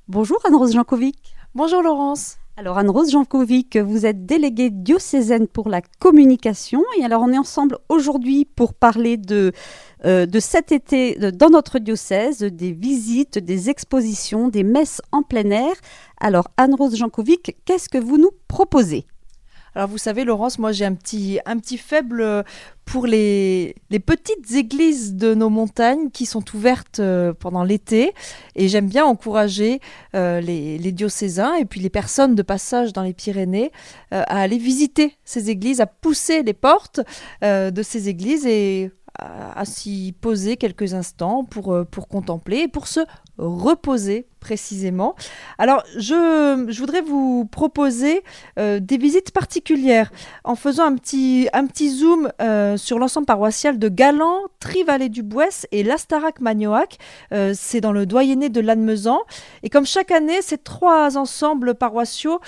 Bonjour Anne-Rose Jankovic. Bonjour Laurence. Alors Anne-Rose Jankovic, vous êtes déléguée diocésaine pour la communication et alors on est ensemble aujourd'hui pour parler de cet été dans notre diocèse, des visites, des expositions, des messes en plein air. Alors Anne-Rose Jankovic, qu'est-ce que vous nous proposez ? Alors vous savez Laurence, moi j'ai un petit faible pour les petites églises de nos montagnes qui sont ouvertes pendant l'été, et j'aime bien encourager les diocésains et puis les personnes de passage dans les Pyrénées à aller visiter ces églises, à pousser les portes de ces églises et à s'y poser quelques instants pour contempler et pour se reposer précisément. Alors, je voudrais vous proposer des visites particulières en faisant un petit zoom sur l'ensemble paroissial de Galan, Tri-Vallée-du-Bouès et l'Astarac-Magnoac. C'est dans le doyenné de Lannemezan. Et comme chaque année, ces trois ensembles paroissiaux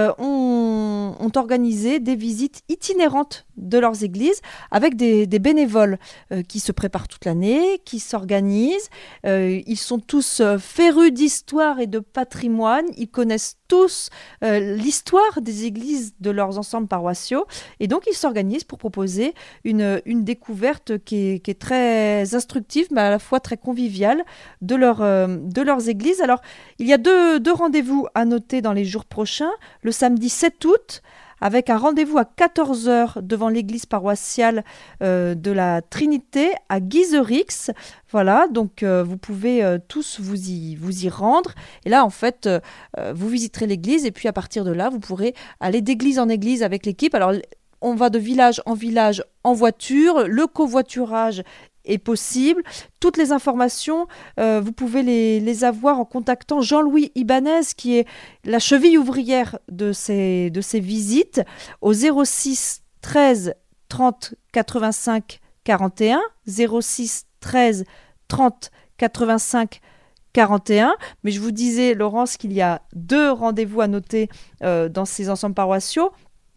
ont organisé des visites itinérantes de leurs églises avec des bénévoles qui se préparent toute l'année, qui s'organisent. Ils sont tous férus d'histoire et de patrimoine. Ils connaissent tous l'histoire des églises de leurs ensembles paroissiaux. Et donc, ils s'organisent pour proposer une découverte qui est très instructive, mais à la fois très conviviale de leurs églises. Alors, il y a deux rendez-vous à noter dans les jours prochains. Le samedi 7 août, avec un rendez-vous à 14 heures devant l'église paroissiale de la Trinité à Guiserix. Voilà, donc vous pouvez tous vous y rendre. Et là, en fait, vous visiterez l'église et puis à partir de là, vous pourrez aller d'église en église avec l'équipe. Alors, on va de village en voiture. Le covoiturage est possible. Toutes les informations, vous pouvez les avoir en contactant Jean-Louis Ibanez, qui est la cheville ouvrière de ces visites, au 06 13 30 85 41, 06 13 30 85 41. Mais je vous disais, Laurence, qu'il y a deux rendez-vous à noter dans ces ensembles paroissiaux.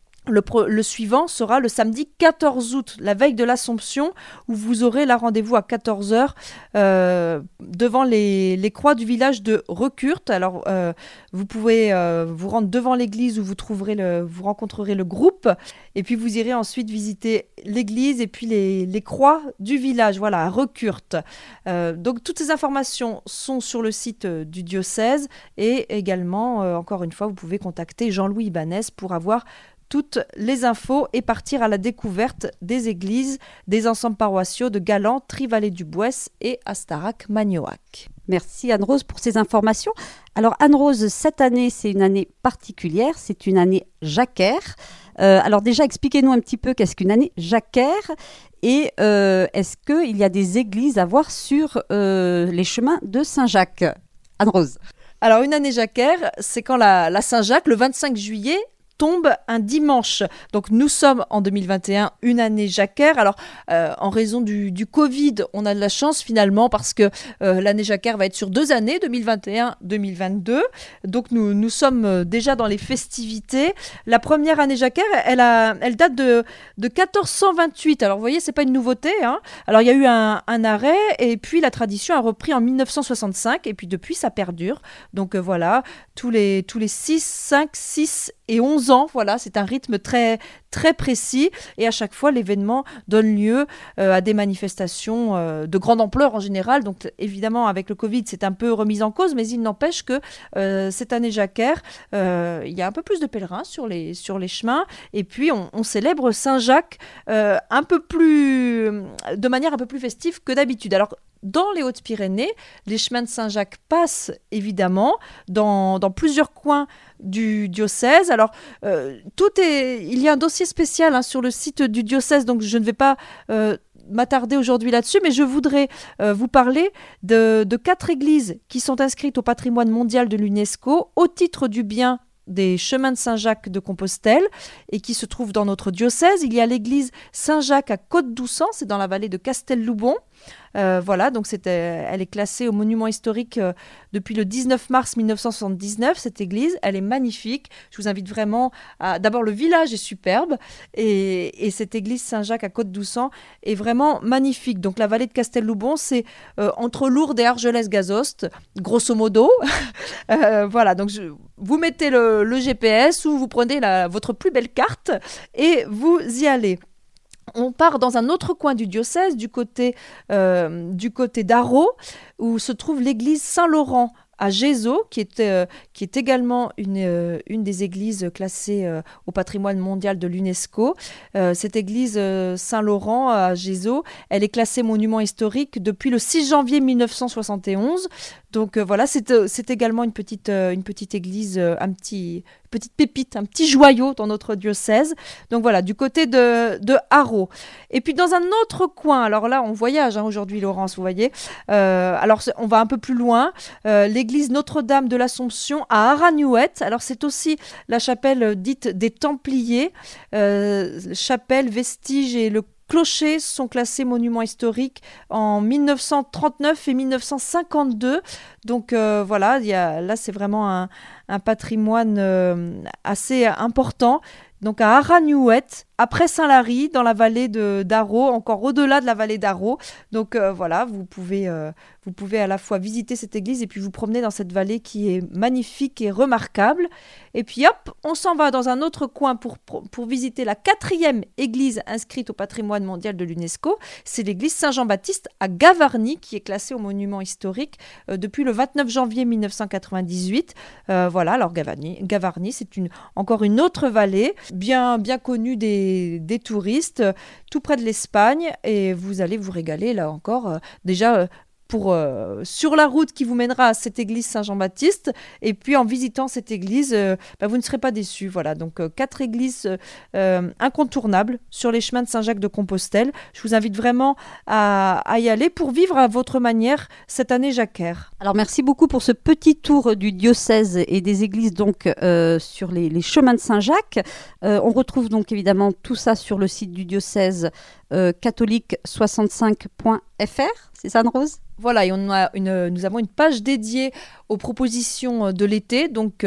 Le suivant sera le samedi 14 août, la veille de l'Assomption, où vous aurez là rendez-vous à 14 heures devant les croix du village de Recurte. Alors, vous pouvez vous rendre devant l'église où vous rencontrerez le groupe, et puis vous irez ensuite visiter l'église et puis les croix du village, voilà, à Recurte. Donc, toutes ces informations sont sur le site du diocèse, et également, encore une fois, vous pouvez contacter Jean-Louis Ibanez pour avoir toutes les infos et partir à la découverte des églises, des ensembles paroissiaux de Galan, Tri-Vallée-du-Bouès et Astarac-Magnoac. Merci Anne-Rose pour ces informations. Alors Anne-Rose, cette année, c'est une année particulière, c'est une année jacquaire. Alors déjà, expliquez-nous un petit peu qu'est-ce qu'une année jacquaire et est-ce qu'il y a des églises à voir sur les chemins de Saint-Jacques ? Anne-Rose. Alors une année jacquaire, c'est quand la Saint-Jacques, le 25 juillet, tombe un dimanche. Donc nous sommes en 2021, une année jacquaire. Alors en raison du Covid, on a de la chance finalement parce que l'année jacquaire va être sur 2 années, 2021-2022. Donc nous sommes déjà dans les festivités. La première année jacquaire, elle date de 1428. Alors vous voyez, c'est pas une nouveauté, hein. Alors il y a eu un arrêt et puis la tradition a repris en 1965 et puis depuis ça perdure. Donc voilà, tous les 6, 5, 6 et 11 ans, voilà, c'est un rythme très, très précis et à chaque fois l'événement donne lieu à des manifestations de grande ampleur en général. Donc évidemment avec le Covid c'est un peu remis en cause, mais il n'empêche que cette année jacquaire, il y a un peu plus de pèlerins sur les chemins et puis on célèbre Saint-Jacques de manière un peu plus festive que d'habitude. Alors dans les Hautes-Pyrénées, les chemins de Saint-Jacques passent évidemment dans plusieurs coins du diocèse. Alors, il y a un dossier spécial sur le site du diocèse, donc je ne vais pas m'attarder aujourd'hui là-dessus, mais je voudrais vous parler de 4 églises qui sont inscrites au patrimoine mondial de l'UNESCO au titre du bien des chemins de Saint-Jacques de Compostelle et qui se trouvent dans notre diocèse. Il y a l'église Saint-Jacques à Côte-Doussan, c'est dans la vallée de Castelloubon. Voilà, donc elle est classée au monument historique depuis le 19 mars 1979, cette église. Elle est magnifique. Je vous invite vraiment à... D'abord, le village est superbe et cette église Saint-Jacques à Côte-d'Oussan est vraiment magnifique. Donc la vallée de Castelloubon, c'est entre Lourdes et Argelès-Gazost, grosso modo. Voilà, donc vous mettez le GPS ou vous prenez votre plus belle carte et vous y allez. On part dans un autre coin du diocèse, du côté d'Arreau, où se trouve l'église Saint-Laurent à Gézeaux, qui est également une des églises classées au patrimoine mondial de l'UNESCO. Cette église Saint-Laurent à Gézeaux, elle est classée monument historique depuis le 6 janvier 1971. Donc voilà, c'est également une petite église, petite pépite, un petit joyau dans notre diocèse. Donc voilà, du côté de Haro. Et puis dans un autre coin, alors là on voyage aujourd'hui Laurence, vous voyez. Alors on va un peu plus loin, l'église Notre-Dame de l'Assomption à Aragnouette. Alors c'est aussi la chapelle dite des Templiers, chapelle, vestige et le clochers sont classés monuments historiques en 1939 et 1952. Donc voilà, là c'est vraiment un patrimoine assez important. Donc à Aragnouette, après Saint-Lary, dans la vallée d'Arreau, encore au-delà de la vallée d'Arreau. Donc voilà, vous pouvez à la fois visiter cette église et puis vous promener dans cette vallée qui est magnifique et remarquable. Et puis hop, on s'en va dans un autre coin pour visiter la 4e église inscrite au patrimoine mondial de l'UNESCO. C'est l'église Saint-Jean-Baptiste à Gavarnie, qui est classée au monument historique depuis le 29 janvier 1998. Voilà, alors Gavarnie, c'est encore une autre vallée, bien connue des touristes, tout près de l'Espagne, et vous allez vous régaler là encore. Déjà, sur la route qui vous mènera à cette église Saint-Jean-Baptiste, et puis en visitant cette église, vous ne serez pas déçus. Voilà, donc 4 églises incontournables sur les chemins de Saint-Jacques de Compostelle. Je vous invite vraiment à y aller pour vivre à votre manière cette année jacquaire. Alors merci beaucoup pour ce petit tour du diocèse et des églises donc sur les chemins de Saint-Jacques. On retrouve donc évidemment tout ça sur le site du diocèse catholique65.fr, c'est ça Anne-Rose ? Voilà, et nous avons une page dédiée aux propositions de l'été, donc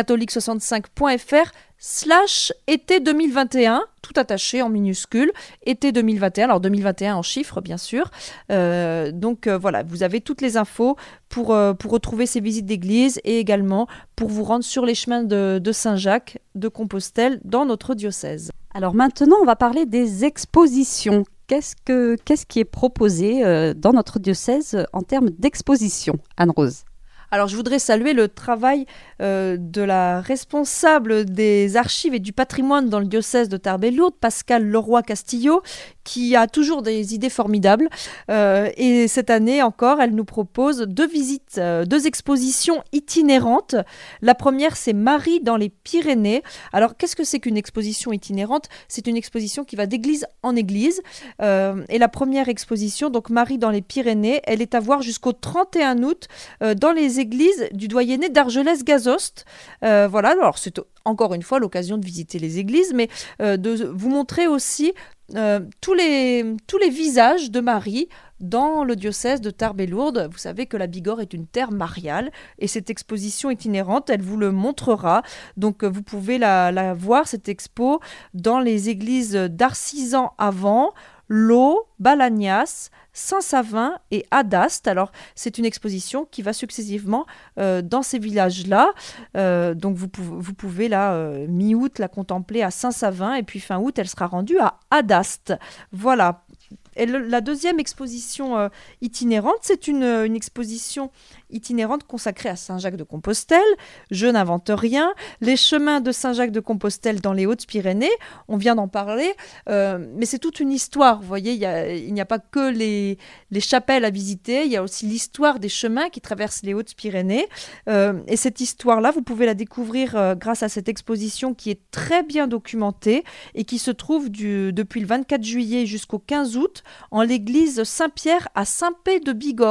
catholique65.fr/été 2021, tout attaché en minuscules, été 2021, alors 2021 en chiffres bien sûr. Donc voilà, vous avez toutes les infos pour retrouver ces visites d'église et également pour vous rendre sur les chemins de Saint-Jacques de Compostelle dans notre diocèse. Alors maintenant, on va parler des expositions. Qu'est-ce qui est proposé dans notre diocèse en termes d'exposition, Anne-Rose ? Alors, je voudrais saluer le travail de la responsable des archives et du patrimoine dans le diocèse de Tarbes-et-Lourdes, Pascale Leroy-Castillo, qui a toujours des idées formidables. Et cette année encore, elle nous propose 2 visites, 2 expositions itinérantes. La première, c'est Marie dans les Pyrénées. Alors, qu'est-ce que c'est qu'une exposition itinérante ? C'est une exposition qui va d'église en église. Et la première exposition, donc Marie dans les Pyrénées, elle est à voir jusqu'au 31 août dans les églises du doyenné d'Argelès-Gazost. Voilà, alors c'est encore une fois l'occasion de visiter les églises, mais de vous montrer aussi tous les visages de Marie dans le diocèse de Tarbes-et-Lourdes. Vous savez que la Bigorre est une terre mariale et cette exposition itinérante, elle vous le montrera. Donc vous pouvez la voir, cette expo, dans les églises d'Arcisan-Avant, Laux, Balagnas, Saint-Savin et Adaste. Alors, c'est une exposition qui va successivement dans ces villages-là. Donc, vous pouvez là, mi-août, la contempler à Saint-Savin et puis fin août, elle sera rendue à Adaste. Voilà. Et la deuxième exposition itinérante, c'est une exposition itinérante consacrée à Saint-Jacques de Compostelle. Je n'invente rien. Les chemins de Saint-Jacques de Compostelle dans les Hautes-Pyrénées, on vient d'en parler, mais c'est toute une histoire. Vous voyez, il n'y a pas que les chapelles à visiter, il y a aussi l'histoire des chemins qui traversent les Hautes-Pyrénées. Et cette histoire-là, vous pouvez la découvrir grâce à cette exposition qui est très bien documentée et qui se trouve depuis le 24 juillet jusqu'au 15 août en l'église Saint-Pierre à Saint-Pé de Bigorre.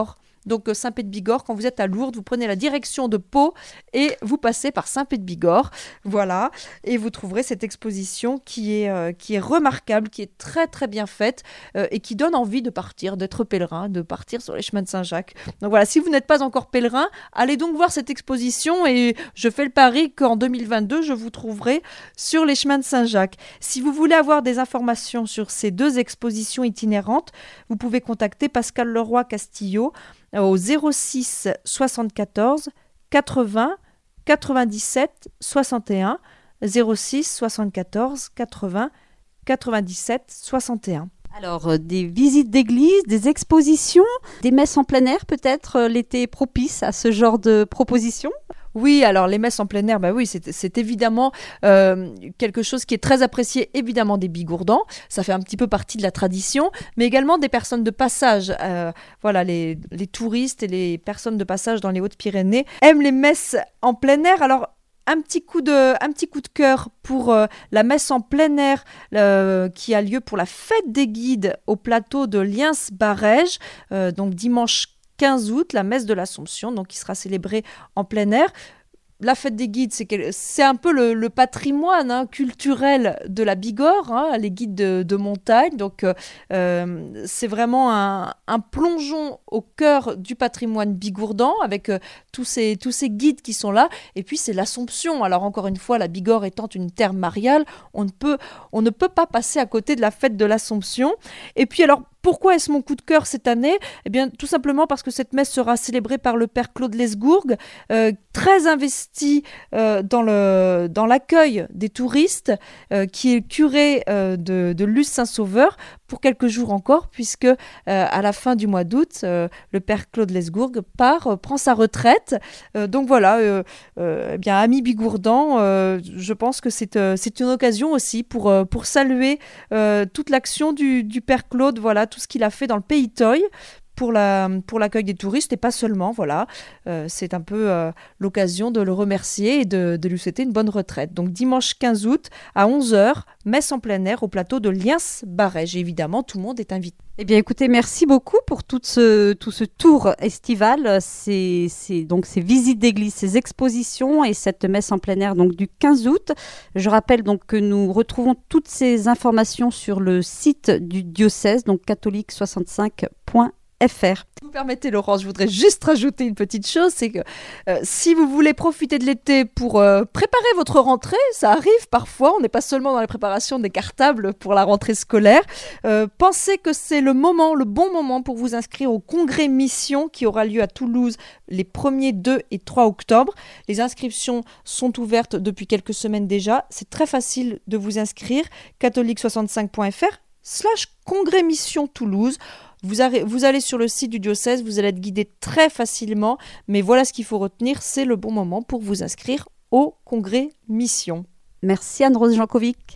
Donc Saint-Pé-de-Bigorre, quand vous êtes à Lourdes, vous prenez la direction de Pau et vous passez par Saint-Pé-de-Bigorre. Voilà, et vous trouverez cette exposition qui est remarquable, qui est très très bien faite et qui donne envie de partir, d'être pèlerin, de partir sur les chemins de Saint-Jacques. Donc voilà, si vous n'êtes pas encore pèlerin, allez donc voir cette exposition et je fais le pari qu'en 2022, je vous trouverai sur les chemins de Saint-Jacques. Si vous voulez avoir des informations sur ces deux expositions itinérantes, vous pouvez contacter Pascal Leroy-Castillo au 06 74 80 97 61 06 74 80 97 61. Alors, des visites d'église, des expositions, des messes en plein air peut-être, l'été propice à ce genre de propositions? Oui, alors les messes en plein air, bah oui, c'est évidemment quelque chose qui est très apprécié, évidemment des Bigourdans. Ça fait un petit peu partie de la tradition, mais également des personnes de passage. Voilà, les touristes et les personnes de passage dans les Hautes-Pyrénées aiment les messes en plein air. Alors, un petit coup de cœur pour la messe en plein air qui a lieu pour la fête des guides au plateau de Liens-Barège, donc dimanche 15 août, la messe de l'Assomption, donc qui sera célébrée en plein air. La fête des guides, c'est un peu le patrimoine culturel de la Bigorre, les guides de montagne. Donc, c'est vraiment un plongeon au cœur du patrimoine bigourdan avec tous ces guides qui sont là. Et puis, c'est l'Assomption. Alors, encore une fois, la Bigorre étant une terre mariale, on ne peut pas passer à côté de la fête de l'Assomption. Et puis, alors, pourquoi est-ce mon coup de cœur cette année ? Eh bien, tout simplement parce que cette messe sera célébrée par le père Claude Lesgourg, très investi dans l'accueil des touristes, qui est curé de Luz-Saint-Sauveur pour quelques jours encore, puisque à la fin du mois d'août, le père Claude Lesgourg prend sa retraite. Donc voilà, eh bien, amis bigourdans, je pense que c'est une occasion aussi pour saluer toute l'action du père Claude, voilà, tout ce qu'il a fait dans le Pays Toy pour l'accueil des touristes et pas seulement, voilà. C'est un peu l'occasion de le remercier et de lui souhaiter une bonne retraite. Donc dimanche 15 août à 11h, messe en plein air au plateau de Liens-Barège. Évidemment, tout le monde est invité. Eh bien, écoutez, merci beaucoup pour tout ce tour estival, donc ces visites d'église, ces expositions et cette messe en plein air donc du 15 août. Je rappelle donc que nous retrouvons toutes ces informations sur le site du diocèse, donc catholique65.fr. Si vous permettez, Laurence, je voudrais juste rajouter une petite chose, c'est que si vous voulez profiter de l'été pour préparer votre rentrée, ça arrive parfois, on n'est pas seulement dans les préparations des cartables pour la rentrée scolaire, pensez que c'est le bon moment pour vous inscrire au congrès Mission qui aura lieu à Toulouse les 1er, 2 et 3 octobre. Les inscriptions sont ouvertes depuis quelques semaines déjà, c'est très facile de vous inscrire, catholique65.fr/congrès Mission Toulouse. Vous allez sur le site du diocèse, vous allez être guidé très facilement, mais voilà ce qu'il faut retenir, c'est le bon moment pour vous inscrire au congrès Mission. Merci Anne-Rose Jankovic.